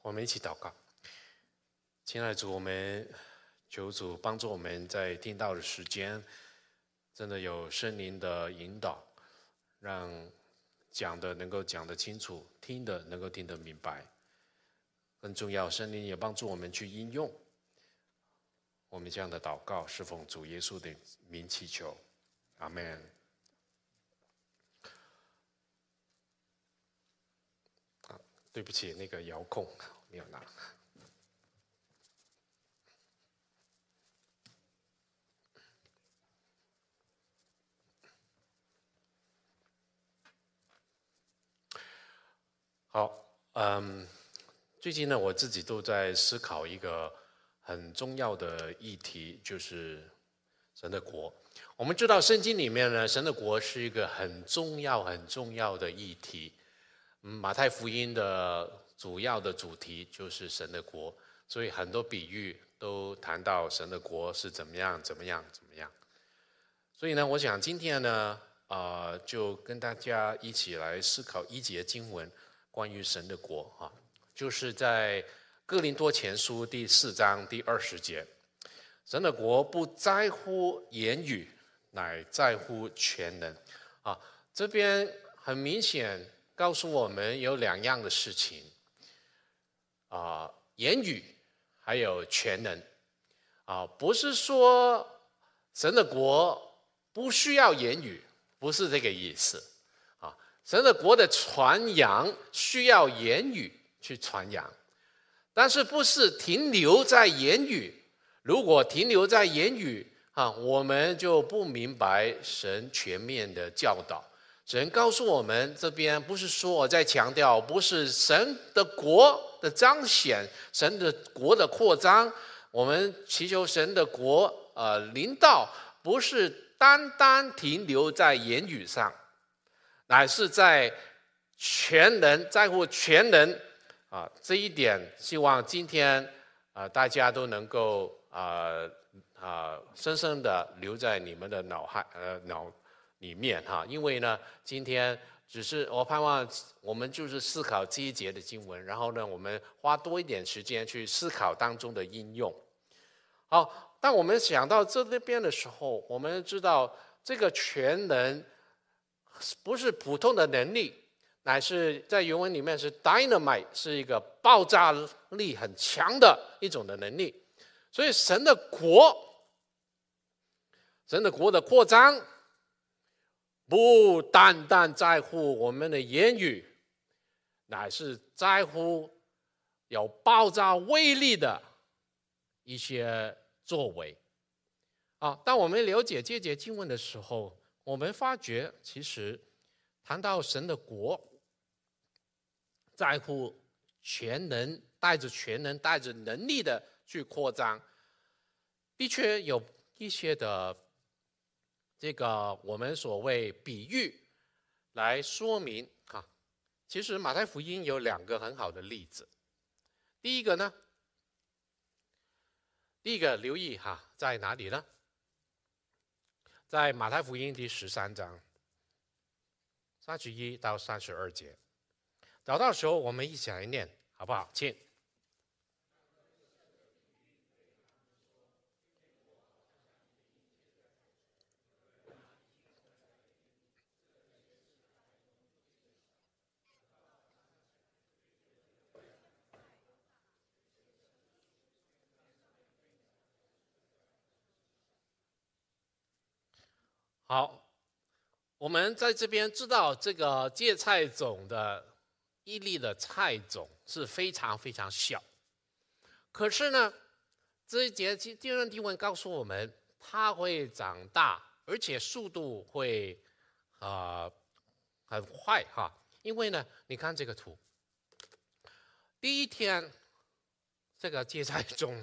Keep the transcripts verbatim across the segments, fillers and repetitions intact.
我们一起祷告。亲爱的主，我们求主帮助我们在听到的时间，真的有圣灵的引导，让讲的能够讲得清楚，听的能够听得明白。更重要，圣灵也帮助我们去应用。我们这样的祷告是奉主耶稣的名祈求，阿们。对不起，那个遥控没有拿。好，嗯，最近呢，我自己都在思考一个很重要的议题，就是神的国。我们知道圣经里面呢，神的国是一个很重要、很重要的议题。嗯，马太福音的主要的主题就是神的国，所以很多比喻都谈到神的国是怎么样、怎么样、怎么样。所以呢，我想今天呢，呃，就跟大家一起来思考一节经文。关于神的国啊，就是在哥林多前书第四章第二十节，神的国不在乎言语，乃在乎全能啊。这边很明显告诉我们有两样的事情啊，言语还有全能啊，不是说神的国不需要言语，不是这个意思。神的国的传扬需要言语去传扬，但是不是停留在言语。如果停留在言语啊，我们就不明白神全面的教导。神告诉我们，这边不是说我在强调，不是神的国的彰显，神的国的扩张。我们祈求神的国呃临到，不是单单停留在言语上。乃是在全能，在乎全能啊，这一点，希望今天啊大家都能够啊啊深深的留在你们的脑海呃脑里面哈，因为呢，今天只是我盼望我们就是思考这一节的经文，然后呢，我们花多一点时间去思考当中的应用。好，当我们想到这边的时候，我们知道这个全能。不是普通的能力，乃是在原文里面是 dynamite， 是一个爆炸力很强的一种的能力。所以神的国，神的国的扩张，不单单在乎我们的言语，乃是在乎有爆炸威力的一些作为。啊，当我们了解这节经文的时候，我们发觉，其实谈到神的国，在乎全能，带着全能，带着能力的去扩张，的确有一些的这个我们所谓比喻来说明啊。其实马太福音有两个很好的例子。第一个呢，第一个留意哈，在哪里呢？在马太福音第十三章三十一到三十二节，找到的时候我们一起来念，好不好？请。好，我们在这边知道这个芥菜种的一粒的菜种是非常非常小，可是呢，这一节经文经文告诉我们，它会长大，而且速度会啊、呃、很快哈。因为呢，你看这个图，第一天这个芥菜种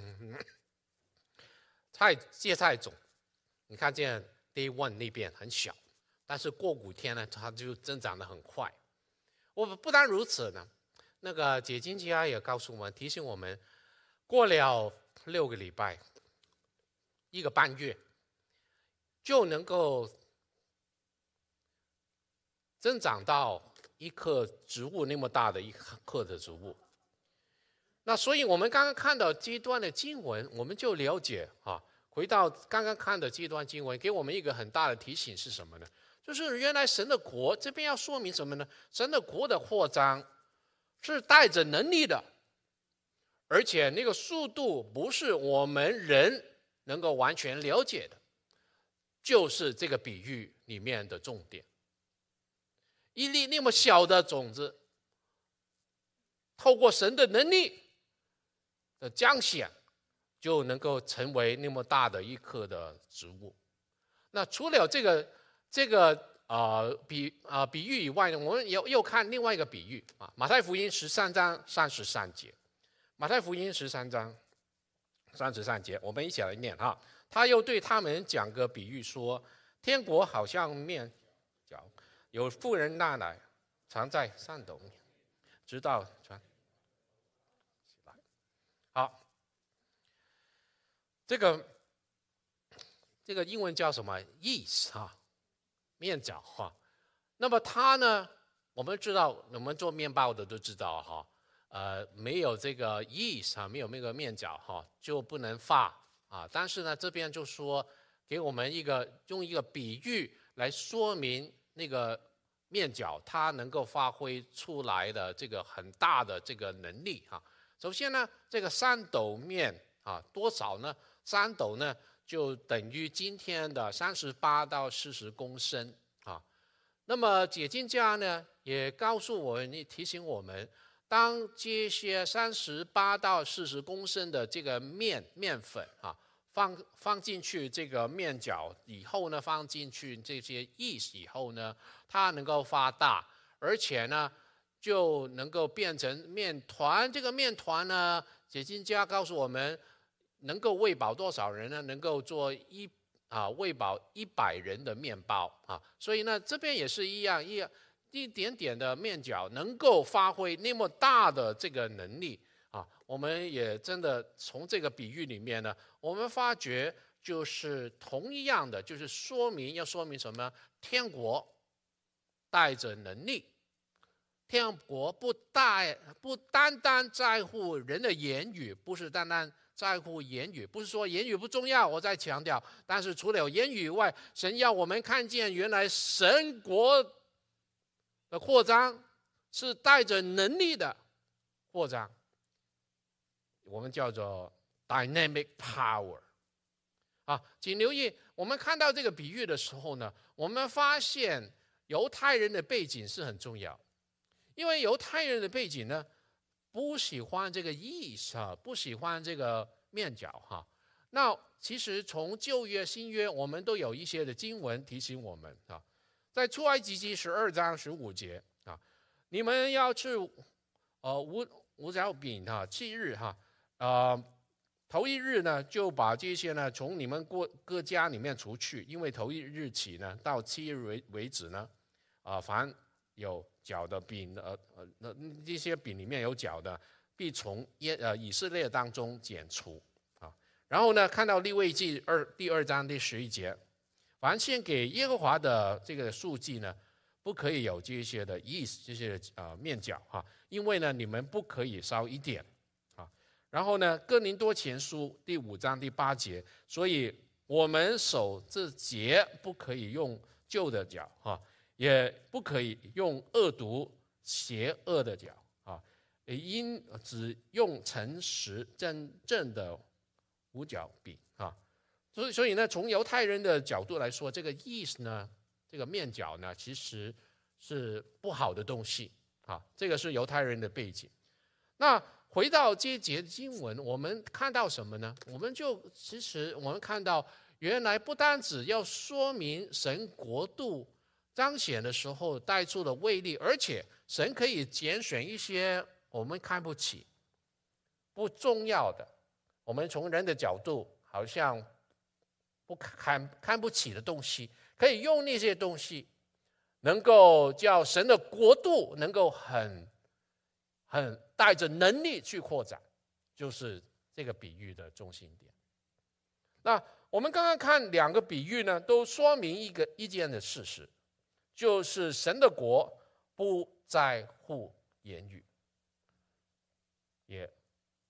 菜芥菜种，你看见。Day one 那边很小，但是过五天呢，它就增长得很快。我不但如此呢，那个解经家也告诉我们，提醒我们，过了六个礼拜，一个半月，就能够增长到一棵植物那么大的一棵的植物。 那所以我们刚刚看到这段的经文，我们就了解啊，回到刚刚看的这段经文，给我们一个很大的提醒是什么呢？就是原来神的国这边要说明什么呢？神的国的扩张是带着能力的，而且那个速度不是我们人能够完全了解的，就是这个比喻里面的重点。一粒那么小的种子，透过神的能力的彰显，就能够成为那么大的一棵的植物。那除了这个这个呃比啊、呃、比喻以外呢，我们又又看另外一个比喻啊，马太福音十三章三十三节，马太福音十三章三十三节，我们一起来念哈。他又对他们讲个比喻说，天国好像面角，有妇人拿来，藏在山斗面，直到传起来。好，这个这个英文叫什么 ？yeast 哈，面角哈。那么它呢，我们知道，我们做面包的都知道哈，呃，没有这个 yeast 啊，没有那个面角哈，就不能发啊。但是呢，这边就说给我们一个用一个比喻来说明那个面角它能够发挥出来的这个很大的这个能力哈。首先呢，这个三斗面啊，多少呢？三斗呢？就等于今天的三十八到四十公升啊。那么解经家呢也告诉我们，提醒我们，当这些三十八到四十公升的这个面面粉啊，放放进去这个面角以后呢，放进去这些 yeast 以后呢，它能够发大，而且呢就能够变成面团。这个面团呢，解经家告诉我们，能够喂饱多少人呢？能够做一啊喂饱一百人的面包啊。所以呢，这边也是一样，一一点点的面角能够发挥那么大的这个能力啊。我们也真的从这个比喻里面呢，我们发觉就是同一样的，就是说明要说明什么？天国带着能力，天国不带不单单在乎人的言语，不是单单在乎言语，不是说言语不重要，我再强调。但是除了言语以外，神要我们看见，原来神国的扩张是带着能力的扩张，我们叫做 dynamic power 啊。请留意，我们看到这个比喻的时候呢，我们发现犹太人的背景是很重要，因为犹太人的背景呢，不喜欢这个yeast啊，不喜欢这个面角哈。那其实从旧约、新约，我们都有一些的经文提醒我们啊，在出埃及记十二章十五节啊，你们要吃呃无无酵饼哈，七日哈，呃头一日呢就把这些呢从你们各各家里面除去，因为头一日起呢到七日为为止呢，啊、呃、凡有角的饼，呃呃，那这些饼里面有角的，必从耶呃以色列当中剪除啊。然后呢，看到利未记二第二章第十一节，凡献给耶和华的这个素祭呢，不可以有这些的意思，这些呃面角哈，因为呢你们不可以烧一点啊。然后呢，哥林多前书第五章第八节，所以我们守这节不可以用旧的角哈。也不可以用恶毒邪恶的角啊，应只用诚实真正的无角饼啊。所以，所以呢，从犹太人的角度来说，这个yeast呢，这个面角呢，其实是不好的东西啊。这个是犹太人的背景。那回到这一节经文，我们看到什么呢？我们就其实我们看到，原来不单只要说明神国度彰显的时候带出的威力，而且神可以拣选一些我们看不起、不重要的，我们从人的角度好像不看看不起的东西，可以用那些东西，能够叫神的国度能够很很带着能力去扩展，就是这个比喻的中心点。那我们刚刚看两个比喻呢，都说明一个一件的事实。就是神的国不在乎言语，也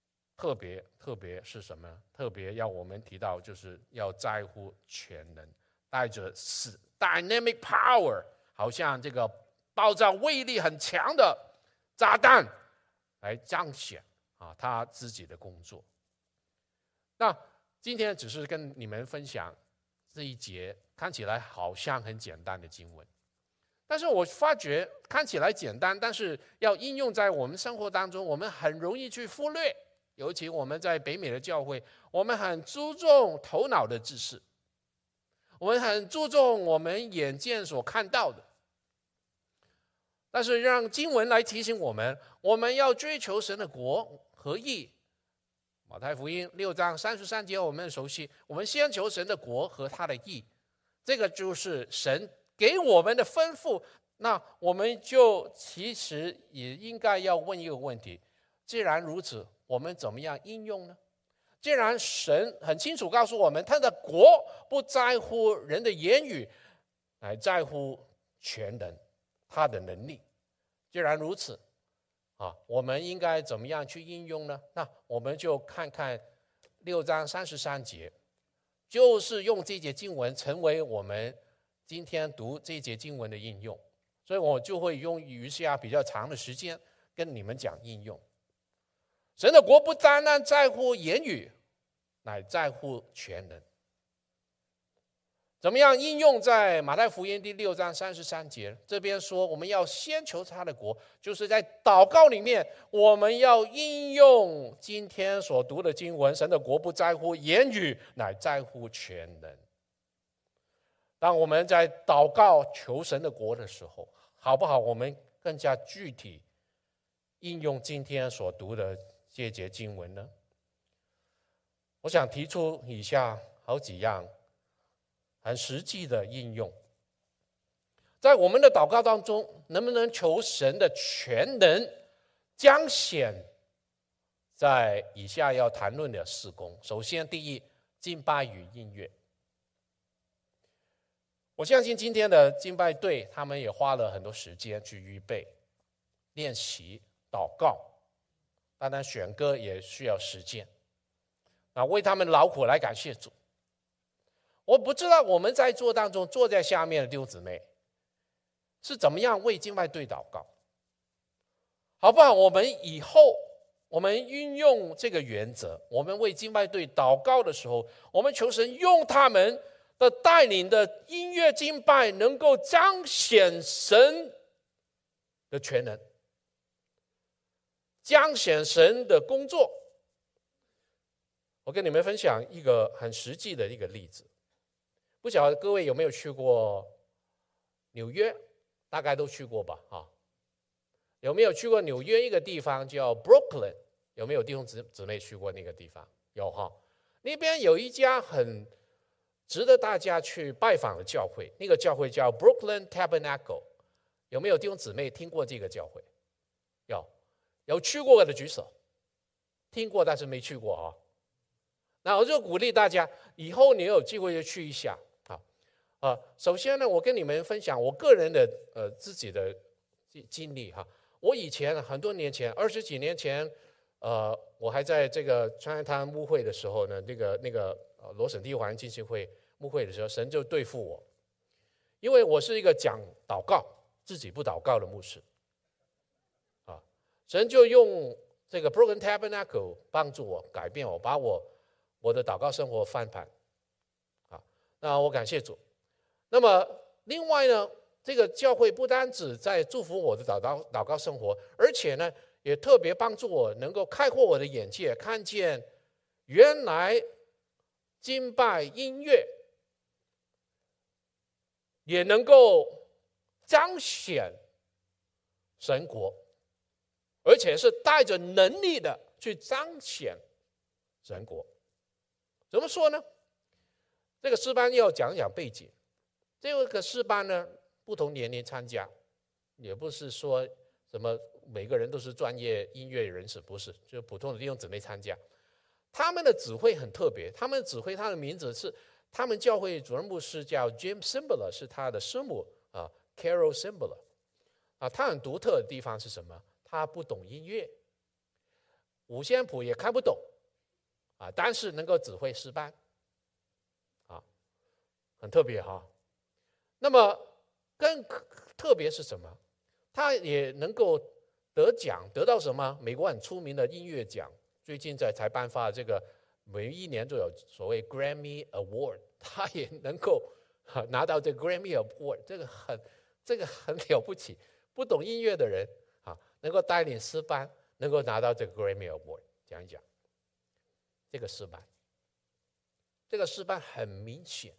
特别特别是什么？特别要我们提到，就是要在乎全能，带着是 dynamic power， 好像这个爆炸威力很强的炸弹来彰显啊他自己的工作。那今天只是跟你们分享这一节看起来好像很简单的经文，但是我发觉看起来简单，但是要应用在我们生活当中，我们很容易去忽略。尤其我们在北美的教会，我们很注重头脑的知识，我们很注重我们眼见所看到的，但是让经文来提醒我们，我们要追求神的国和义。马太福音六章三十三节我们熟悉，我们先求神的国和他的义，这个就是神给我们的吩咐。那我们就其实也应该要问一个问题，既然如此，我们怎么样应用呢？既然神很清楚告诉我们，他的国不在乎人的言语，乃在乎全能，他的能力。既然如此啊，我们应该怎么样去应用呢？那我们就看看六章三十三节，就是用这节经文成为我们今天读这节经文的应用。所以我就会用余下比较长的时间跟你们讲应用。神的国不单单在乎言语，乃在乎全能。怎么样应用在马太福音第六章三十三节？这边说我们要先求他的国，就是在祷告里面，我们要应用今天所读的经文：神的国不在乎言语，乃在乎全能。当我们在祷告求神的国的时候，好不好？我们更加具体应用今天所读的这节经文呢？我想提出以下好几样很实际的应用。在我们的祷告当中，能不能求神的全能彰显在以下要谈论的事工？首先，第一，敬拜与音乐。我相信今天的敬拜队他们也花了很多时间去预备、练习、祷告，当然选歌也需要时间啊，为他们劳苦来感谢主。我不知道我们在座当中坐在下面的弟兄姊妹是怎么样为敬拜队祷告，好不好？我们以后我们运用这个原则，我们为敬拜队祷告的时候，我们求神用他们的带领的音乐敬拜能够彰显神的全能，彰显神的工作。我跟你们分享一个很实际的一个例子，不晓得各位有没有去过纽约？大概都去过吧，哈。有没有去过纽约一个地方叫 Brooklyn？ 有没有弟兄姊妹去过那个地方？有哈。那边有一家很值得大家去拜访的教会，那个教会叫 Brooklyn Tabernacle。 有没有弟兄姊妹听过这个教会？有，有去过的举手。听过但是没去过啊。那我就鼓励大家，以后你有机会就去一下。好，呃，首先呢，我跟你们分享我个人的呃自己的经历哈。我以前很多年前，二十几年前，呃，我还在这个川菜滩牧会的时候呢，那个那个呃罗省地环浸信会牧会的时候，神就对付我，因为我是一个讲祷告自己不祷告的牧师，啊，神就用这个 Broken Tabernacle 帮助我改变我，把我我的祷告生活翻盘，啊，那我感谢主。那么另外呢，这个教会不单只在祝福我的祷告祷告生活，而且呢，也特别帮助我能够开阔我的眼界，看见原来敬拜音乐也能够彰显神国，而且是带着能力的去彰显神国。怎么说呢？这个诗班要讲讲背景。这个诗班呢，不同年龄参加，也不是说什么每个人都是专业音乐人士，不是，就是普通的弟兄姊妹参加。他们的指挥很特别，他们的指挥他的名字是他们教会主任牧师叫 Jim Cymbala， 是他的师母啊 Carol Cymbala 啊。他很独特的地方是什么？他不懂音乐，五线谱也看不懂啊，但是能够指挥诗班，啊，很特别哈。那么更特别是什么？他也能够得奖，得到什么？美国很出名的音乐奖，最近在才颁发这个，每一年都有所谓 Grammy Award， 他也能够拿到这个 Grammy Award， 这个很这个很了不起。不懂音乐的人啊，能够带领诗班，能够拿到这个 Grammy Award， 讲一讲这个诗班。这个诗班很明显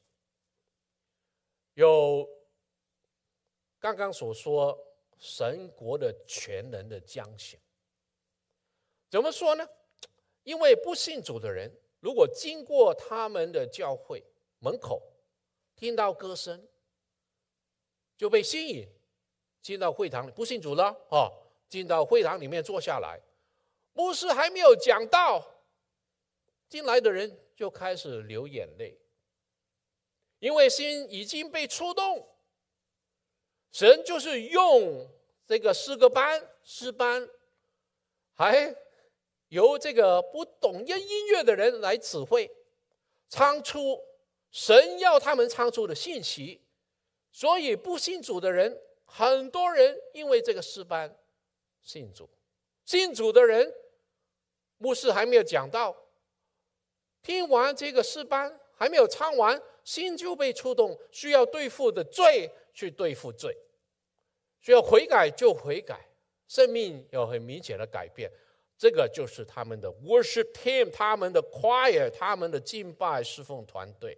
有刚刚所说神国的全能的彰显。怎么说呢？因为不信主的人，如果经过他们的教会门口，听到歌声，就被吸引进到会堂里，不信主了哦，进到会堂里面坐下来，牧师还没有讲道，进来的人就开始流眼泪，因为心已经被触动。神就是用这个诗歌班、诗班，还由这个不懂音乐的人来指挥，唱出神要他们唱出的信息。所以不信主的人，很多人因为这个诗班信主，信主的人，牧师还没有讲到，听完这个诗班还没有唱完，心就被触动，需要对付的罪去对付罪，需要悔改就悔改，生命有很明显的改变。这个就是他们的 worship team， 他们的 choir， 他们的敬拜侍奉团队。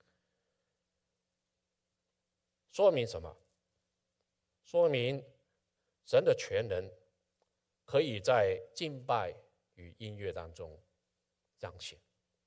说明什么？说明神的全能可以在敬拜与音乐当中彰显。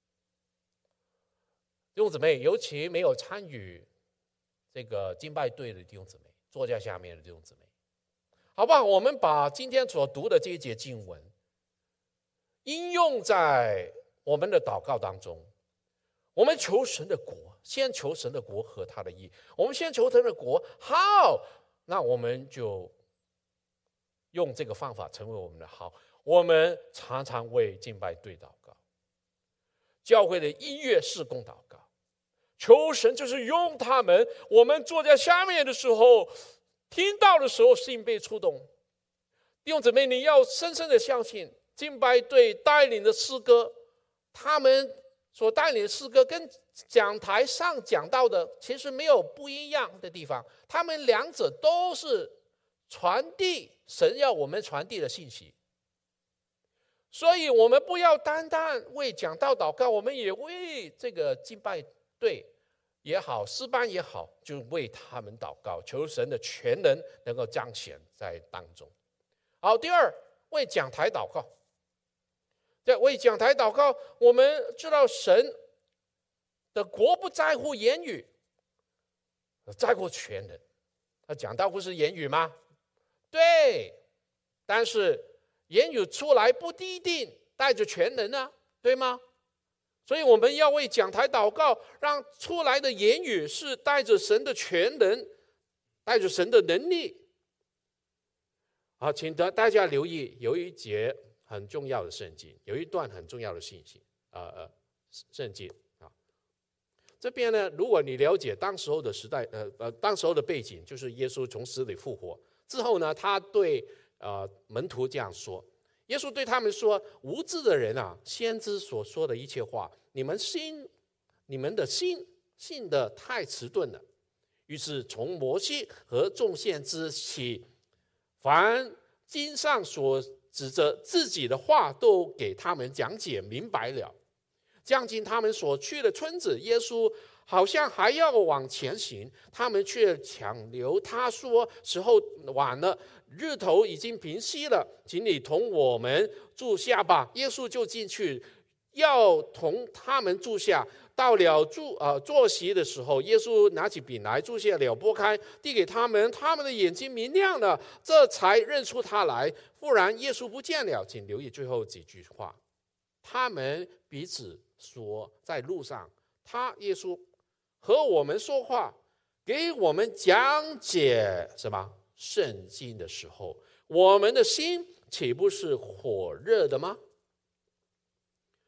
弟兄姊妹，尤其没有参与这个敬拜队的弟兄姊妹，坐在下面的弟兄姊妹，好不好？我们把今天所读的这一节经文应用在我们的祷告当中。我们求神的国，先求神的国和他的义。我们先求神的国，好，那我们就用这个方法成为我们的好。我们常常为敬拜队祷告，教会的音乐事工祷告，求神就是用他们。我们坐在下面的时候，听到的时候，心被触动。弟兄姊妹，你要深深的相信，敬拜队带领的诗歌，他们所带领的诗歌跟讲台上讲到的其实没有不一样的地方，他们两者都是传递神要我们传递的信息。所以我们不要单单为讲道祷告，我们也为这个敬拜队也好，诗班也好，就为他们祷告，求神的全能能够彰显在当中。好，第二，为讲台祷告。在为讲台祷告，我们知道神的国不在乎言语，在乎全能。他讲道不是言语吗？对，但是言语出来不一定带着全能啊，对吗？所以我们要为讲台祷告，让出来的言语是带着神的全能，带着神的能力。好，请大家留意，有一节很重要的圣经，有一段很重要的信息，呃呃，圣经啊。这边呢，如果你了解当时候的时代，呃呃，当时候的背景，就是耶稣从死里复活之后呢，他对呃门徒这样说，耶稣对他们说：“无知的人啊，先知所说的一切话，你们心，你们的心信得太迟钝了。于是从摩西和众先知起，凡经上所指着自己的话，都给他们讲解明白了。将近他们所去的村子，耶稣好像还要往前行，他们却强留他说：时候晚了，日头已经平息了，请你同我们住下吧。耶稣就进去，要同他们住下。到了住呃坐席的时候，耶稣拿起饼来，注谢了，拨开，递给他们，他们的眼睛明亮了，这才认出他来。不然耶稣不见了。请留意最后几句话，他们彼此说，在路上，他耶稣和我们说话，给我们讲解什么圣经的时候，我们的心岂不是火热的吗？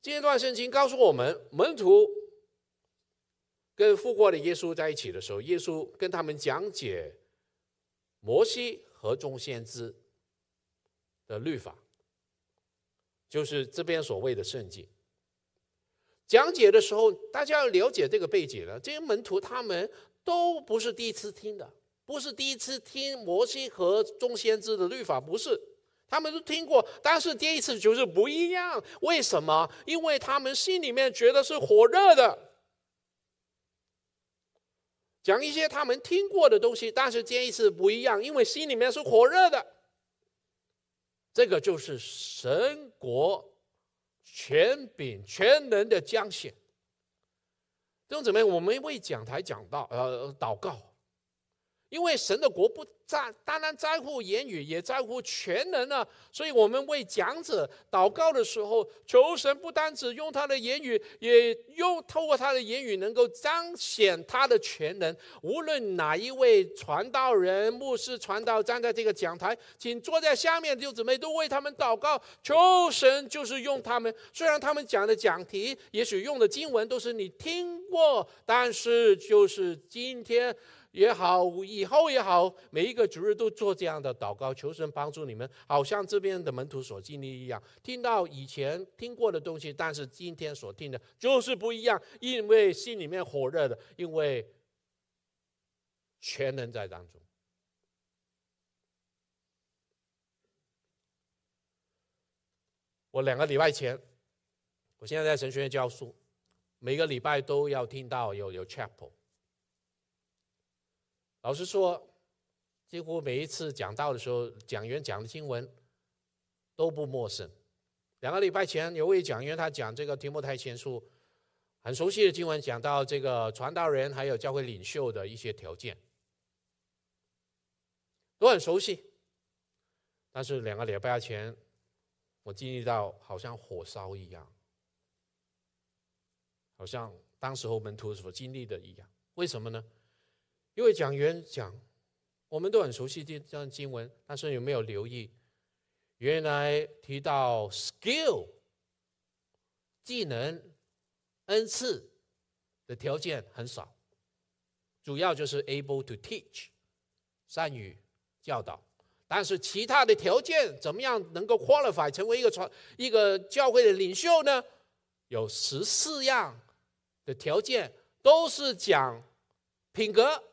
这段圣经告诉我们，门徒跟复活的耶稣在一起的时候，耶稣跟他们讲解摩西和众先知的律法，就是这边所谓的圣经。讲解的时候，大家要了解这个背景了。这些门徒他们都不是第一次听的，不是第一次听摩西和众先知的律法，不是，他们都听过，但是第一次就是不一样。为什么？因为他们心里面觉得是火热的。讲一些他们听过的东西，但是这一次不一样，因为心里面是火热的。这个就是神国权柄全能的彰显。弟兄姊妹，我们为讲台讲道呃祷告，因为神的国不在单单在乎言语，也在乎全能啊。所以我们为讲者祷告的时候，求神不单只用他的言语，也用透过他的言语能够彰显他的全能。无论哪一位传道人、牧师传道站在这个讲台，请坐在下面的弟兄姊妹都为他们祷告，求神就是用他们。虽然他们讲的讲题，也许用的经文都是你听过，但是就是今天也好，以后也好，每一个主日都做这样的祷告，求神帮助你们，好像这边的门徒所经历一样，听到以前听过的东西，但是今天所听的就是不一样，因为心里面火热的，因为全能在当中。我两个礼拜前，我现在在神学院教书，每个礼拜都要听到有有 chapel。老实说，几乎每一次讲道的时候，讲员讲的经文都不陌生。两个礼拜前，有位讲员他讲这个提摩太前书，很熟悉的经文，讲到这个传道人还有教会领袖的一些条件，都很熟悉。但是两个礼拜前，我经历到好像火烧一样，好像当时候门徒所经历的一样。为什么呢？因为讲员讲，我们都很熟悉这段经文，但是有没有留意，原来提到 skill 技能恩赐的条件很少，主要就是 able to teach 善于教导，但是其他的条件怎么样能够 qualify 成为一个传一个教会的领袖呢？有十四样的条件，都是讲品格。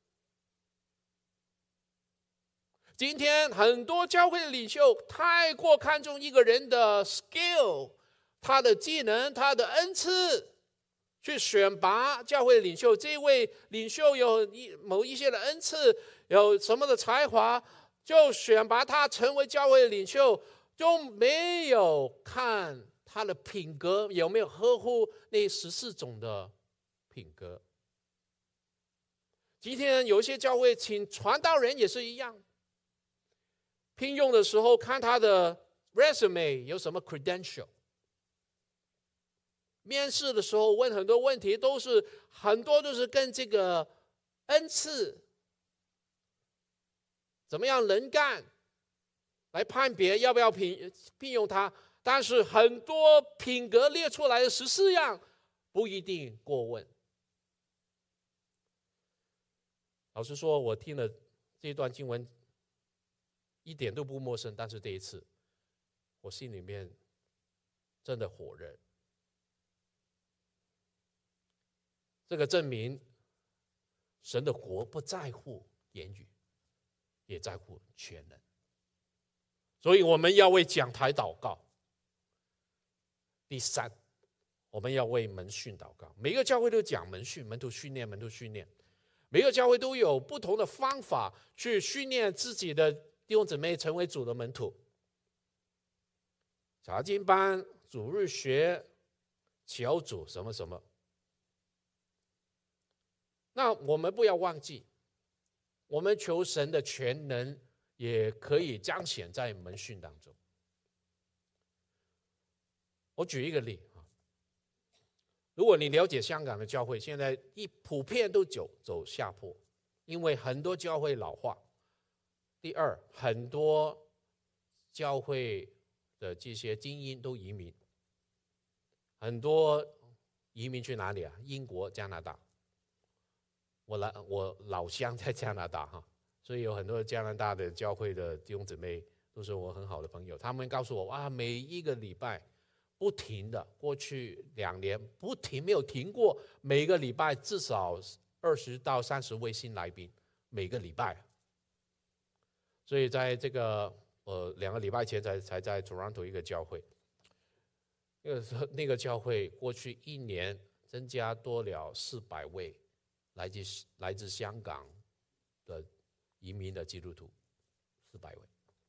今天很多教会的领袖太过看重一个人的 skill， 他的技能，他的恩赐，去选拔教会的领袖。这位领袖有某一些的恩赐，有什么的才华，就选拔他成为教会的领袖，就没有看他的品格有没有合乎那十四种的品格。今天有一些教会请传道人也是一样，聘用的时候看他的 resume 有什么 credential， 面试的时候问很多问题，都是很多都是跟这个恩赐怎么样能干来判别要不要聘聘用他，但是很多品格列出来的十四样不一定过问。老实说，我听了这段经文一点都不陌生，但是这一次我心里面真的火热。这个证明神的国不在乎言语，也在乎全能。所以我们要为讲台祷告。第三，我们要为门训祷告。每个教会都讲门训，门徒训练，门徒训练。每个教会都有不同的方法去训练自己的弟兄姊妹成为主的门徒。查经班、主日学、小组什么什么。那我们不要忘记，我们求神的全能也可以彰显在门训当中。我举一个例，如果你了解香港的教会，现在一普遍都走走下坡，因为很多教会老化。第二，很多教会的这些精英都移民。 很多移民去哪里啊？英国、加拿大。我来，我老乡在加拿大哈，所以有很多加拿大的教会的弟兄姊妹都是我很好的朋友。他们告诉我，哇，每一个礼拜不停的，过去两年不停没有停过，每个礼拜至少二十到三十位新来宾，每个礼拜。所以在这个呃两个礼拜前才才在 Toronto 一个教会，那个那个教会过去一年增加多了四百位。来自来自香港的移民的基督徒，四百位。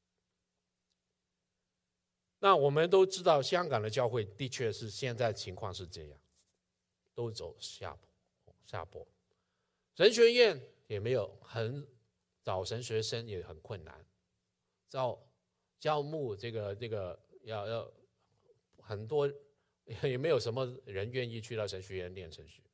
那我们都知道，香港的教会的确是现在情况是这样，都走下坡，下坡。神学院也没有，很找神学生也很困难，招招募这个这个要要很多，也没有什么人愿意去到神学院念神学。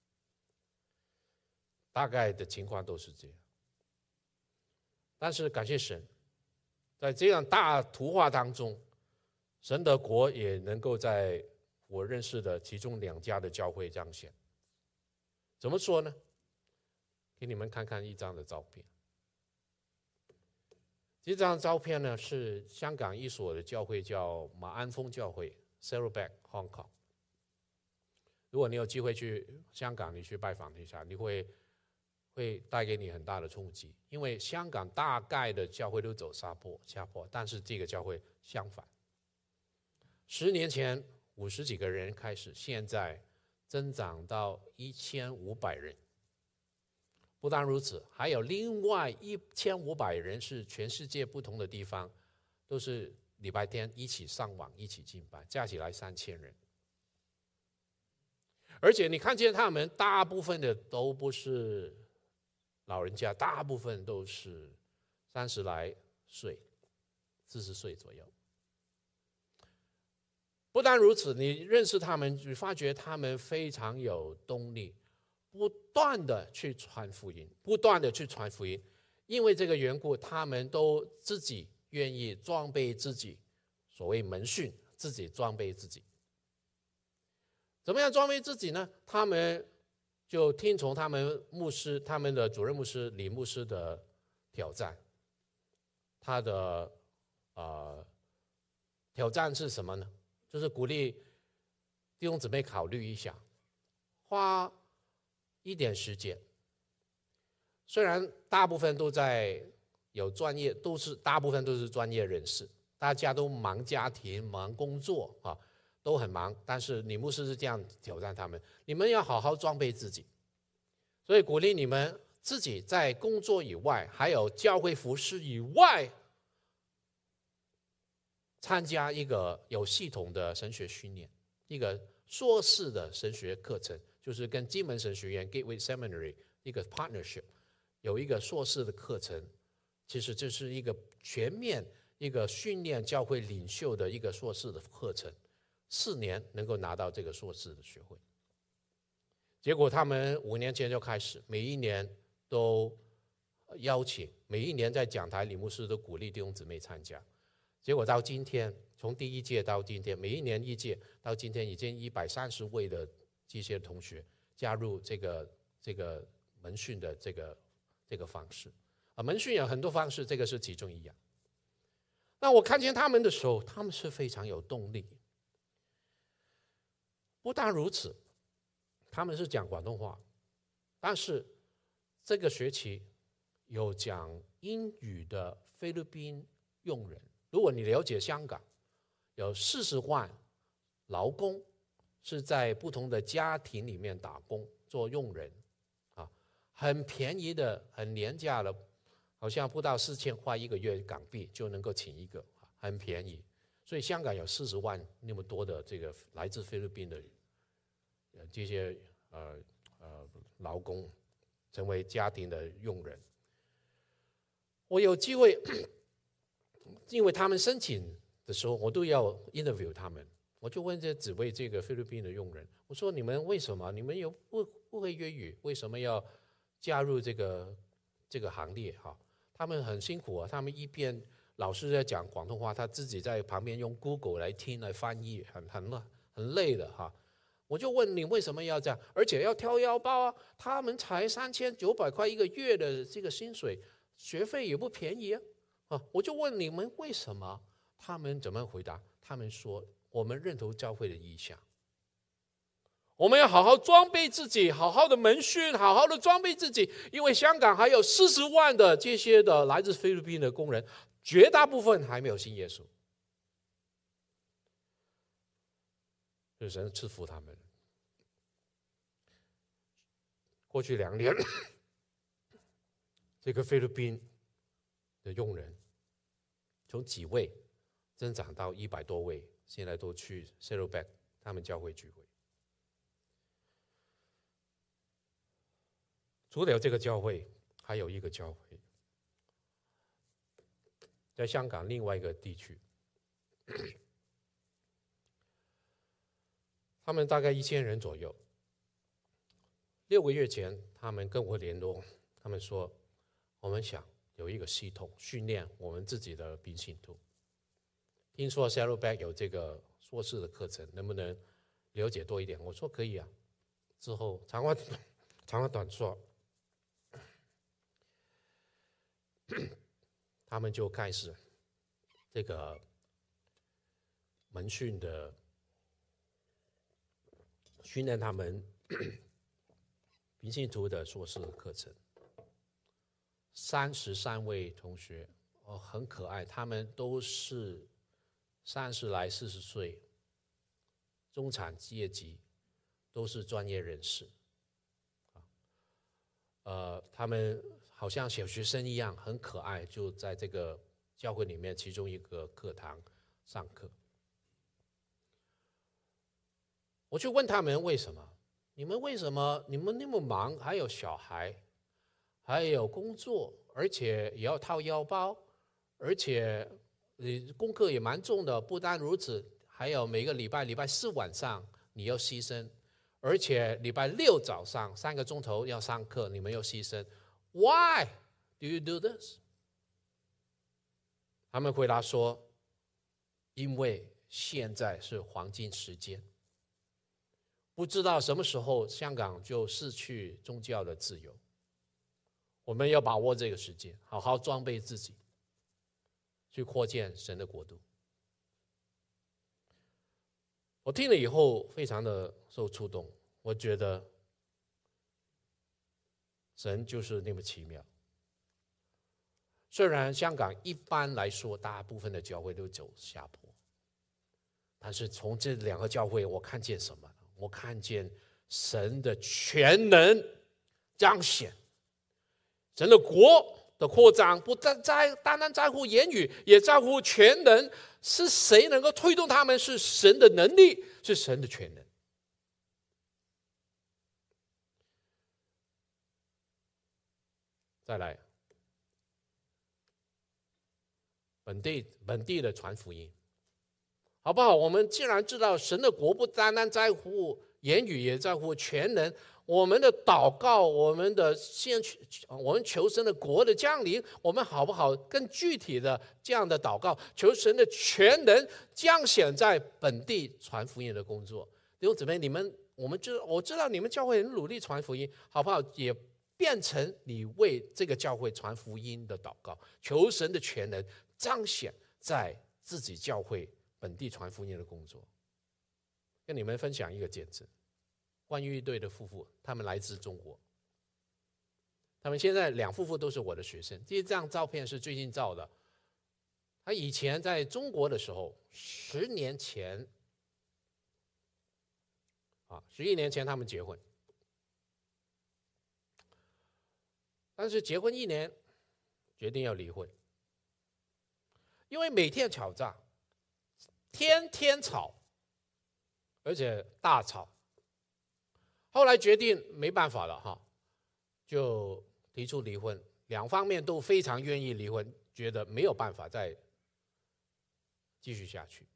大概的情况都是这样，但是感谢神，在这样大图画当中，神的国也能够在我认识的其中两家的教会彰显。怎么说呢？给你们看看一张的照片。这张照片呢是香港一所的教会，叫马鞍峰教会 （Saddleback Hong Kong）。如果你有机会去香港，你去拜访一下，你会。会带给你很大的冲击，因为香港大概的教会都走下坡，下坡，但是这个教会相反。十年前五十几个人开始，现在增长到一千五百人。不但如此，还有另外一千五百人是全世界不同的地方，都是礼拜天一起上网一起敬拜，加起来三千人。而且你看见他们大部分的都不是老人家，大部分都是三十来岁、四十岁左右。不但如此，你认识他们，你发觉他们非常有动力，不断的去传福音，不断的去传福音。因为这个缘故，他们都自己愿意装备自己，所谓门训，自己装备自己。怎么样装备自己呢？他们就听从他们牧师、他们的主任牧师李牧师的挑战。他的呃挑战是什么呢？就是鼓励弟兄姊妹考虑一下，花一点时间。虽然大部分都在有专业，都是大部分都是专业人士，大家都忙家庭、忙工作啊。都很忙，但是李牧师是这样挑战他们：你们要好好装备自己，所以鼓励你们自己在工作以外，还有教会服事以外，参加一个有系统的神学训练，一个硕士的神学课程，就是跟金门神学院 Gateway Seminary 一个 partnership， 有一个硕士的课程，其实这是一个全面一个训练教会领袖的一个硕士的课程。四年能够拿到这个硕士的学位，结果他们五年前就开始，每一年都邀请，每一年在讲台李牧师都鼓励弟兄姊妹参加。结果到今天，从第一届到今天，每一年一届，到今天已经一百三十位的这些同学加入这个这个门训的这个这个方式啊，门训有很多方式，这个是其中一样。那我看见他们的时候，他们是非常有动力。不但如此，他们是讲广东话，但是这个学期有讲英语的菲律宾佣人。如果你了解香港，有四十万劳工是在不同的家庭里面打工做佣人，啊，很便宜的、很廉价的，好像不到四千块一个月港币就能够请一个，很便宜。所以香港有四十万那么多的这个来自菲律宾的这些呃呃劳工，成为家庭的佣人。我有机会，因为他们申请的时候，我都要 interview 他们，我就问这几位这个菲律宾的佣人，我说你们为什么？你们又不不会粤语，为什么要加入这个这个行列？哈，他们很辛苦啊，他们一边老师在讲广东话，他自己在旁边用 Google 来听来翻译，很很很累的哈。 我就问你为什么要这样，而且要挑腰包啊？他们才三千九百块一个月的这个薪水，学费也不便宜啊！啊，我就问你们为什么？他们怎么回答？他们说我们认同教会的意向，我们要好好装备自己，好好的门训，好好的装备自己，因为香港还有四十万的这些的来自菲律宾的工人，绝大部分还没有信耶稣。就神赐福他们。过去两年，这个菲律宾的佣人从几位增长到一百多位，现在都去 Saddleback 他们教会聚会。除了这个教会，还有一个教会在香港另外一个地区。他们大概一千人左右。六个月前，他们跟我联络，他们说我们想有一个系统训练我们自己的宾信徒。听说 Saddleback 有这个硕士的课程，能不能了解多一点？我说可以啊。之后长话长话短说，他们就开始这个门训的。训练他们平信徒的硕士课程，三十三位同学，哦，很可爱，他们都是三十来四十岁，中产阶级，都是专业人士，呃，他们好像小学生一样，很可爱，就在这个教会里面其中一个课堂上课。我去问他们为什么？你们为什么？你们那么忙，还有小孩，还有工作，而且也要掏腰包，而且功课也蛮重的。不单如此，还有每个礼拜礼拜四晚上你要牺牲，而且礼拜六早上三个钟头要上课，你们要牺牲。Why do you do this？ 他们回答说：因为现在是黄金时间。不知道什么时候香港就失去宗教的自由，我们要把握这个时间，好好装备自己，去扩建神的国度。我听了以后非常的受触动，我觉得神就是那么奇妙。虽然香港一般来说大部分的教会都走下坡，但是从这两个教会我看见什么？我看见神的全能彰显，神的国的扩张不单在单单在乎言语，也在乎全能。是谁能够推动他们？是神的能力，是神的全能。再来，本地本地的传福音。好不好？我们既然知道神的国不单单在乎言语，也在乎全能，我们的祷告，我们的先我们求神的国的降临，我们好不好更具体的这样的祷告，求神的全能彰显在本地传福音的工作。弟兄姊妹，你们我们知我知道你们教会很努力传福音，好不好？也变成你为这个教会传福音的祷告，求神的全能彰显在自己教会本地传福音的工作。跟你们分享一个见证，关于一对的夫妇，他们来自中国，他们现在两夫妇都是我的学生。这张照片是最近照的，他以前在中国的时候，十年前啊，十一年前他们结婚，但是结婚一年决定要离婚，因为每天吵架，天天吵，而且大吵。后来决定没办法了哈，就提出离婚，两方面都非常愿意离婚，觉得没有办法再继续下去。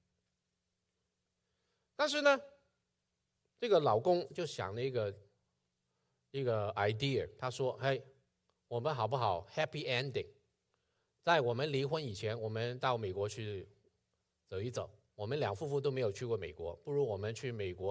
但是呢，这个老公就想了一个一个 idea， 他说：“嘿，我们好不好 happy ending？ 在我们离婚以前，我们到美国去走一走。我们两夫妇都没有去过美国，不如我们去美国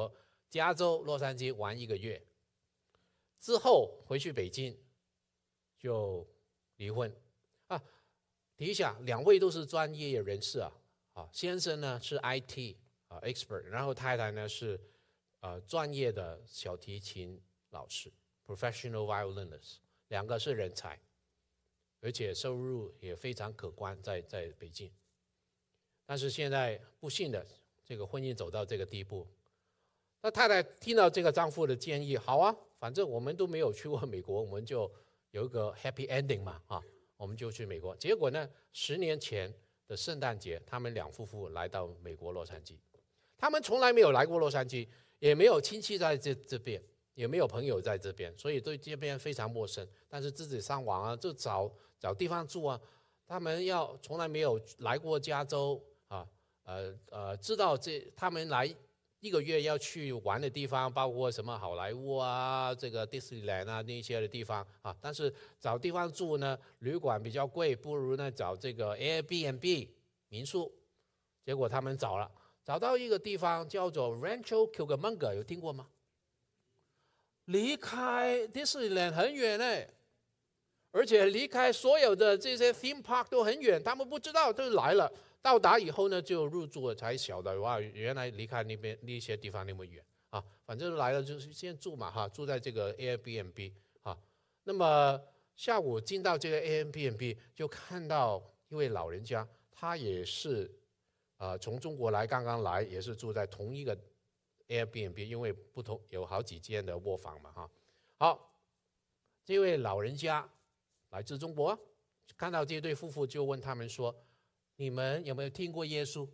加州洛杉矶玩一个月，之后回去北京就离婚啊。提一下，两位都是专业人士啊，啊，先生呢是 I T 啊 expert， 然后太太呢是呃专业的小提琴老师 professional violinist， 两个是人才，而且收入也非常可观，在在北京。但是现在不幸的，这个婚姻走到这个地步，那太太听到这个丈夫的建议，好啊，反正我们都没有去过美国，我们就有一个 happy ending 嘛，啊。我们就去美国，结果呢，十年前的圣诞节，他们两夫妇来到美国洛杉矶。他们从来没有来过洛杉矶，也没有亲戚在这这边，也没有朋友在这边，所以对这边非常陌生。但是自己上网啊，就找找地方住啊。他们要从来没有来过加州啊，呃呃，知道这他们来一个月要去玩的地方，包括什么好莱坞啊、这个迪士尼兰啊那些的地方啊。但是找地方住呢，旅馆比较贵，不如呢找这个 Airbnb 民宿。结果他们找了，找到一个地方叫做 Rancho Cucamonga， 有听过吗？离开迪士尼兰很远呢，而且离开所有的这些 theme park 都很远，他们不知道就来了。到达以后呢，就入住了，才晓得哇，原来离开那边那些地方那么远啊！反正来了就是先住嘛哈，住在这个 Airbnb 啊。那么下午进到这个 Airbnb， 就看到一位老人家，他也是呃从中国来，刚刚来，也是住在同一个 Airbnb， 因为不同有好几间的卧房嘛哈。好，这位老人家来自中国，看到这对夫妇就问他们说，你们有没有听过耶稣？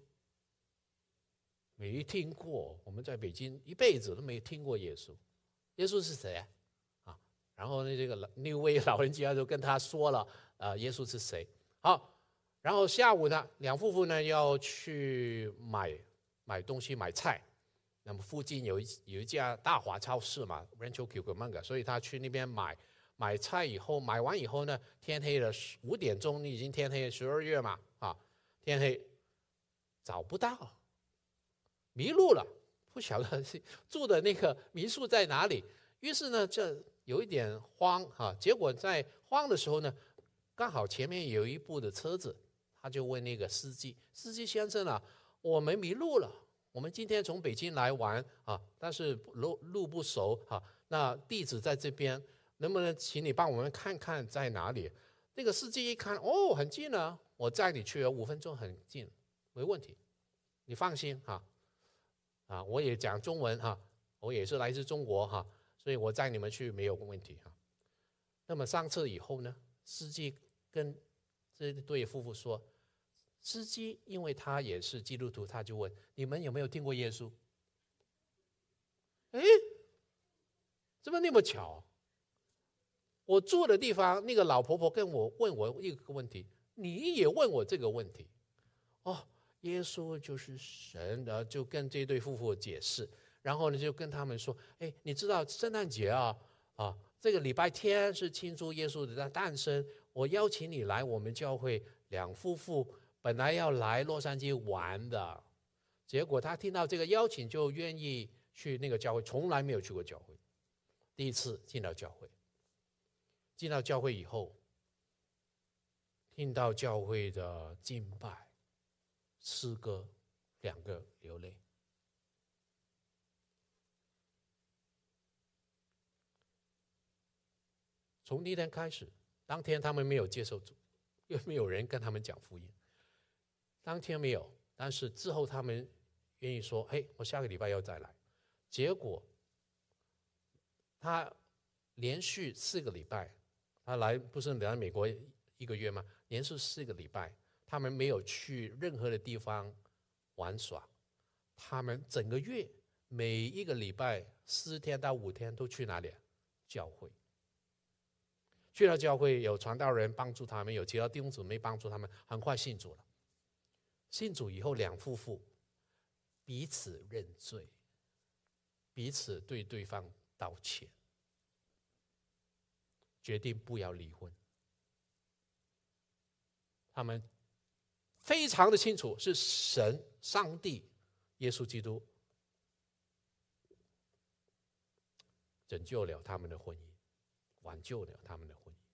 没听过，我们在北京一辈子都没听过耶稣。耶稣是谁啊？啊，然后呢，这个那位老人家就跟他说了，呃，耶稣是谁？好，然后下午呢，两夫妇呢要去买买东西买菜，那么附近有一有一家大华超市嘛 ，Rancho Cucamonga， 所以他去那边买买菜以后，买完以后呢，天黑了，五点钟已经天黑了，十二月嘛，啊。天黑，找不到，迷路了，不晓得住的那个民宿在哪里。于是呢，这有一点慌哈。结果在慌的时候呢，刚好前面有一部的车子，他就问那个司机：“司机先生啊，我们迷路了，我们今天从北京来玩啊，但是路路不熟哈，那地址在这边，能不能请你帮我们看看在哪里？”那个司机一看，哦，很近啊，我载你去，五分钟很近，没问题，你放心哈。啊，我也讲中文哈，我也是来自中国哈，所以我载你们去没有问题哈。那么上车以后呢，司机跟这对夫妇说，司机因为他也是基督徒，他就问你们有没有听过耶稣？哎，怎么那么巧？我住的地方，那个老婆婆跟我问我一个问题，你也问我这个问题，哦，耶稣就是神，然后就跟这对夫妇解释，然后呢就跟他们说，哎，你知道圣诞节啊啊，这个礼拜天是庆祝耶稣的诞生，我邀请你来我们教会，两夫妇本来要来洛杉矶玩的，结果他听到这个邀请就愿意去那个教会，从来没有去过教会，第一次进到教会。进到教会以后，听到教会的敬拜、诗歌，两个流泪。从那天开始，当天他们没有接受主，又没有人跟他们讲福音。当天没有，但是之后他们愿意说：“嘿，我下个礼拜要再来。”结果他连续四个礼拜。他来不是来美国一个月吗？连续四个礼拜，他们没有去任何的地方玩耍，他们整个月每一个礼拜四天到五天都去哪里？教会。去了教会，有传道人帮助他们，有其他弟兄姊妹帮助他们，很快信主了。信主以后，两夫妇彼此认罪，彼此对对方道歉。决定不要离婚，他们非常的清楚是神、上帝、耶稣基督拯救了他们的婚姻，挽救了他们的婚姻。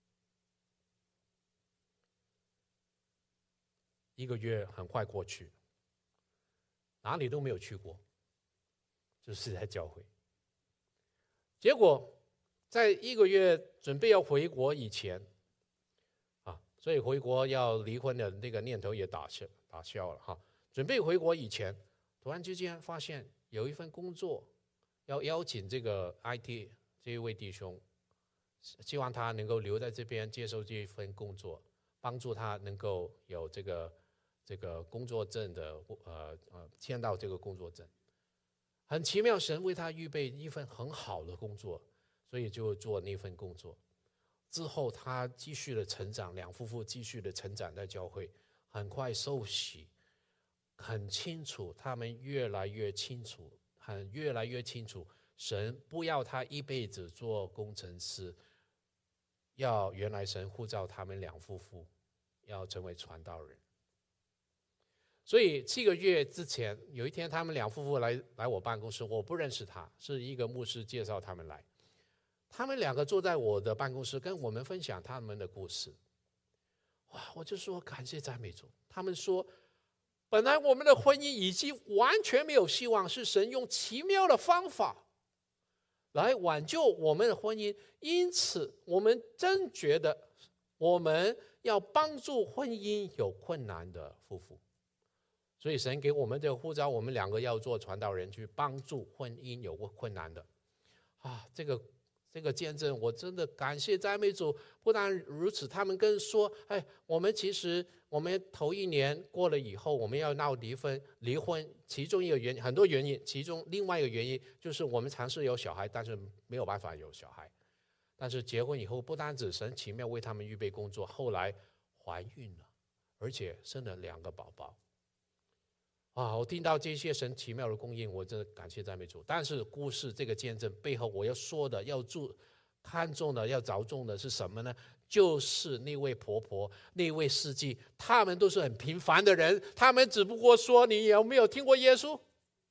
一个月很快过去，哪里都没有去过，就是在教会。结果在一个月准备要回国以前啊，所以回国要离婚的那个念头也打消打消了哈。准备回国以前，突然之间发现有一份工作要邀请这个 I T 这一位弟兄，希望他能够留在这边接受这一份工作，帮助他能够有这个这个工作证的呃呃签到这个工作证。很奇妙，神为他预备一份很好的工作，所以就做那份工作。之后他继续的成长，两夫妇继续的成长在教会，很快受洗，很清楚，他们越来越清楚，很越来越清楚，神不要他一辈子做工程师，要原来神呼召他们两夫妇要成为传道人。所以七个月之前，有一天他们两夫妇来来我办公室，我不认识他，是一个牧师介绍他们来。他们两个坐在我的办公室，跟我们分享他们的故事。哇，我就说感谢赞美主。他们说，本来我们的婚姻已经完全没有希望，是神用奇妙的方法来挽救我们的婚姻，因此我们真觉得我们要帮助婚姻有困难的夫妇。所以神给我们这个呼召，我们两个要做传道人，去帮助婚姻有过困难的啊。这个这个见证，我真的感谢赞美主。不但如此，他们更说，哎，我们其实我们头一年过了以后，我们要闹离婚，离婚其中一个原因，很多原因，其中另外一个原因就是我们尝试有小孩，但是没有办法有小孩。但是结婚以后，不单只神奇妙为他们预备工作，后来怀孕了，而且生了两个宝宝。啊！我听到这些神奇妙的供应，我真的感谢赞美主。但是故事这个见证背后，我要说的、要注看重的、要着重的是什么呢？就是那位婆婆、那位司机，他们都是很平凡的人，他们只不过说：“你有没有听过耶稣？”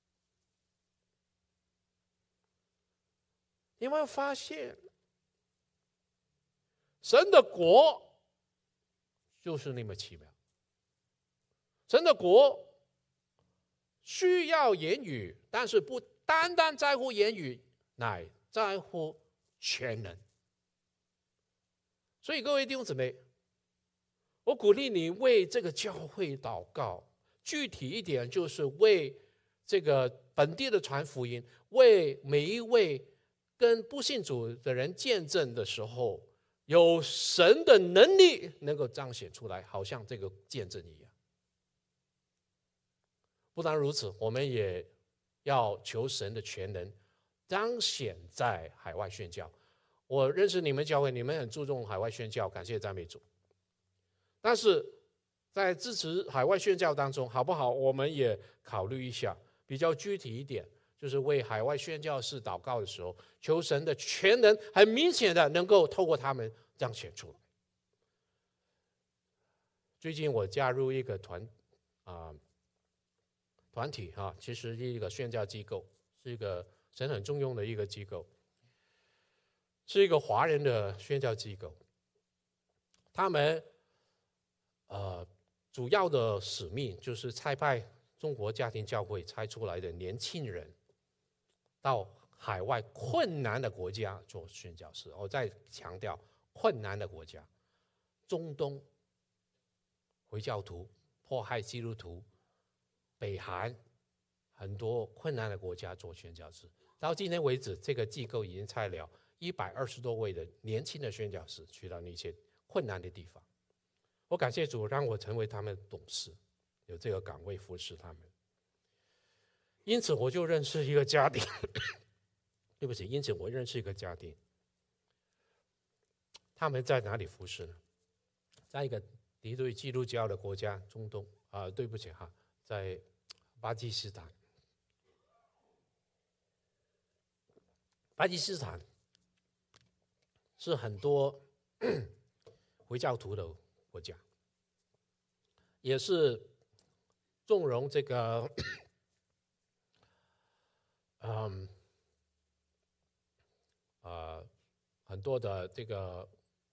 你有没有发现，神的国就是那么奇妙？神的国需要言语，但是不单单在乎言语，乃在乎全能。所以各位弟兄姊妹，我鼓励你为这个教会祷告，具体一点就是为这个本地的传福音，为每一位跟不信主的人见证的时候，有神的能力能够彰显出来，好像这个见证一样。不但如此，我们也要求神的全能彰显在海外宣教。我认识你们教会，你们很注重海外宣教，感谢赞美主。但是在支持海外宣教当中，好不好？我们也考虑一下，比较具体一点，就是为海外宣教士祷告的时候，求神的全能很明显的能够透过他们彰显出来。最近我加入一个团啊。团体哈，其实是一个宣教机构，是一个神很重用的一个机构，是一个华人的宣教机构。他们呃主要的使命就是差派中国家庭教会差出来的年轻人到海外困难的国家做宣教士。我再强调，困难的国家，中东回教徒迫害基督徒。北韩很多困难的国家做宣教士，到今天为止，这个机构已经差了一百二十多位的年轻的宣教士去到那些困难的地方。我感谢主，让我成为他们的董事，有这个岗位服侍他们。因此，我就认识一个家庭，对不起，因此我认识一个家庭，他们在哪里服侍呢？在一个敌对基督教的国家，中东啊、呃，对不起哈。在巴基斯坦，巴基斯坦是很多回教徒的国家，也是纵容这个嗯很多的这个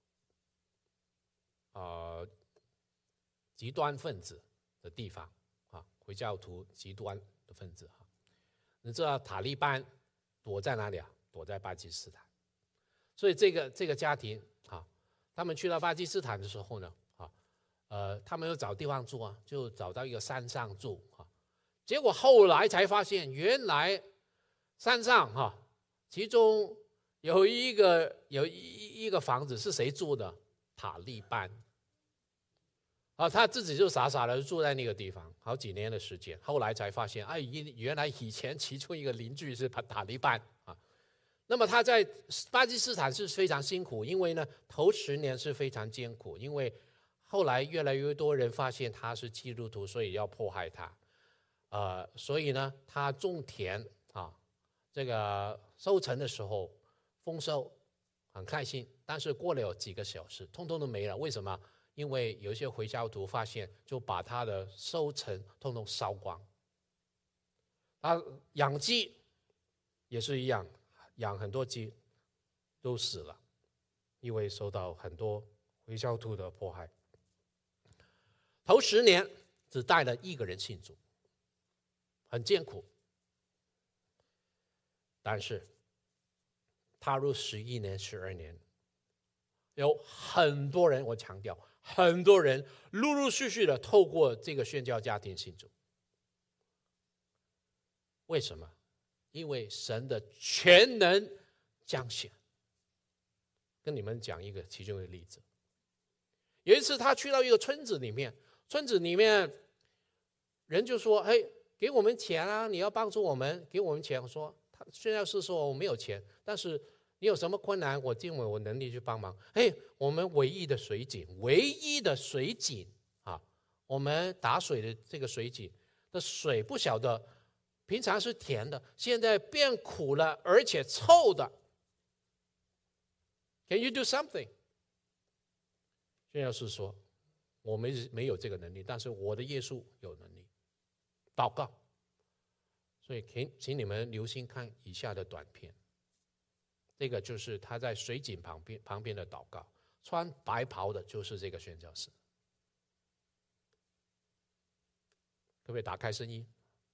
呃极端分子的地方啊，回教徒极端的分子啊。你知道塔利班躲在哪里啊？躲在巴基斯坦。所以这个这个家庭啊，他们去到巴基斯坦的时候呢，啊，呃，他们又找地方住啊，就找到一个山上住啊。结果后来才发现，原来山上哈、啊，其中有一个有一一个房子是谁住的？塔利班。啊，他自己就傻傻的住在那个地方好几年的时间，后来才发现，哎，原来以前其中一个邻居是塔利班啊。那么他在巴基斯坦是非常辛苦，因为呢，头十年是非常艰苦，因为后来越来越多人发现他是基督徒，所以要迫害他。呃，所以呢，他种田啊，这个收成的时候丰收，很开心，但是过了有几个小时，通通都没了。为什么？因为有一些回教徒发现，就把他的收成通通烧光。他养鸡也是一样，养很多鸡都死了，因为受到很多回教徒的迫害。头十年只带了一个人信主，很艰苦。但是踏入十一年、十二年，有很多人，我强调，很多人陆陆续续的透过这个宣教家庭信主。为什么？因为神的全能彰显。跟你们讲一个其中的例子。有一次他去到一个村子里面，村子里面人就说：“嘿，给我们钱啊！你要帮助我们，给我们钱。”我说：“他宣教士说我没有钱，但是你有什么困难，我尽我能力去帮忙。”嘿，我们唯一的水井，唯一的水井啊，我们打水的这个水井的水不晓得，平常是甜的，现在变苦了，而且臭的。Can you do something？ 宣教士说：“我没没有这个能力，但是我的耶稣有能力。”祷告。所以请请你们留心看以下的短片。这个就是他在水井旁边旁边的祷告，穿白袍的就是这个宣教士。可不可以打开声音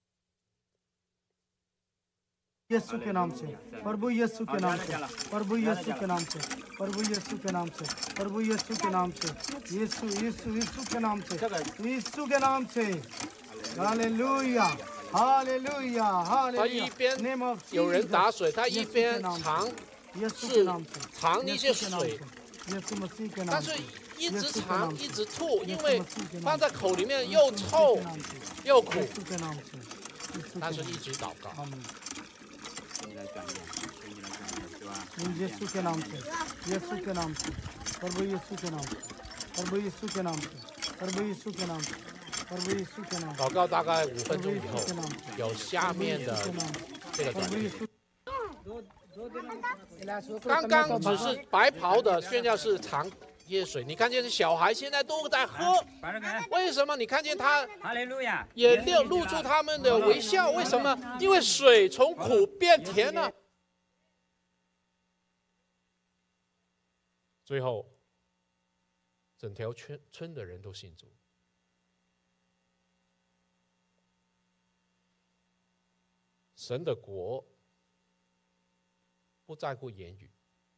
यीशु के नाम से प्रभु यीशु के नाम से प्रभु यीशु के नाम से प्रभु यीशु के नाम से प्रभु यीशु के नाम से यीशु यीशु यीशु के नाम से यीशु के नाम से hallelujah hallelujah 他一 hallelujah 边 name of 有人打水，他一边尝 यीशु 是 के नाम से 尝一些 यीशु के नाम 水， से यीशु मसीह के 但 नाम 是 से 一直 यीशु के 尝 नाम 一 से 直吐，因 यीशु 为 मसीह के 放 नाम 在 से 口里面又 यीशु 臭 के नाम से 又苦， यीशु के नाम से यीशु 但 के 是 नाम 一直祷告。 आमीन यीशु के नाम से यीशु के नाम से प्रभु यीशु के नाम से प्रभु यीशु के नाम से प्रभु यीशु के नाम से प्रभु यीशु के नाम से 祷告大概五分 प्रभु 钟以 यीशु 后 के नाम से 有下面的 के नाम से 这个短 प्रभु 片。 यीशु 刚刚只是白袍的宣教士尝一些水，你看见小孩现在都在喝，为什么？你看见他哈利路亚！ 也露露出他们的微笑，为什么？因为水从苦变甜了。最后，整条村村的人都信主。神的国不在乎言语，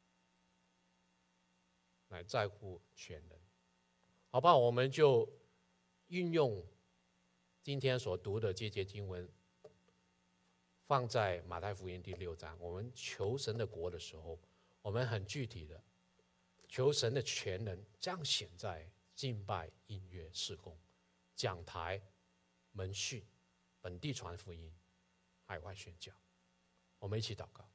乃在乎全能。好不好？我们就运用今天所读的这节经文，放在马太福音第六章。我们求神的国的时候，我们很具体的求神的全能彰显在敬拜、音乐、事工、讲台、门训、本地传福音、海外宣教。我们一起祷告。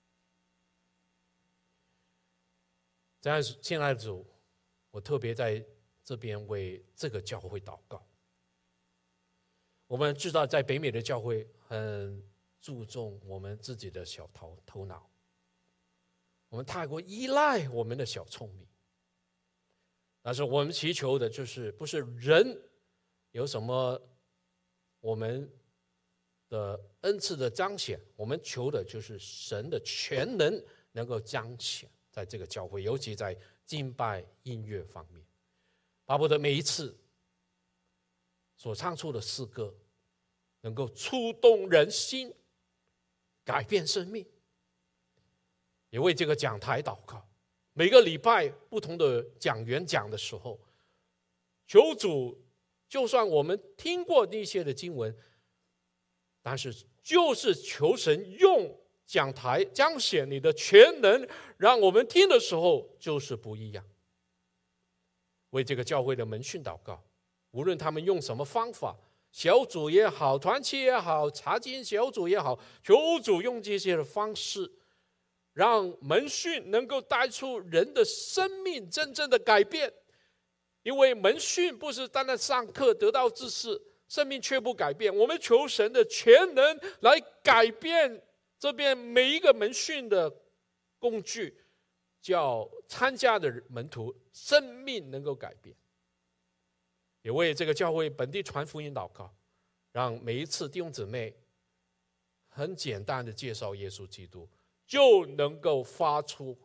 在亲爱的主，我特别在这边为这个教会祷告。我们知道在北美的教会很注重我们自己的小头头脑，我们太过依赖我们的小聪明。但是我们祈求的就是不是人有什么我们的恩赐的彰显，我们求的就是神的全能能够彰显在这个教会，尤其在敬拜音乐方面，巴不得每一次所唱出的诗歌能够触动人心，改变生命。也为这个讲台祷告，每个礼拜不同的讲员讲的时候，求主，就算我们听过那些的经文，但是就是求神用讲台彰显你的全能，让我们听的时候就是不一样。为这个教会的门训祷告，无论他们用什么方法，小组也好，团契也好，查经小组也好，求主用这些的方式，让门训能够带出人的生命真正的改变。因为门训不是单单上课得到知识，生命却不改变。我们求神的全能来改变这边每一个门训的工具，叫参加的门徒生命能够改变。也为这个教会本地传福音祷告，让每一次弟兄姊妹很简单的介绍耶稣基督，就能够发出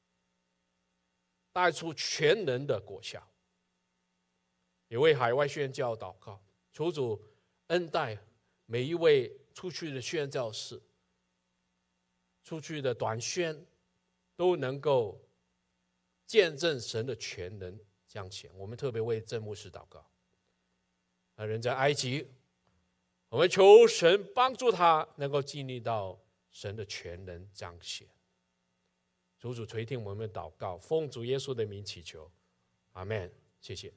带出全能的果效。也为海外宣教祷告，求主恩待每一位出去的宣教士，出去的短宣都能够见证神的全能彰显。我们特别为郑牧师祷告，那人在埃及，我们求神帮助他能够经历到神的全能彰显。主主垂听我们的祷告，奉主耶稣的名祈求，阿们。谢谢。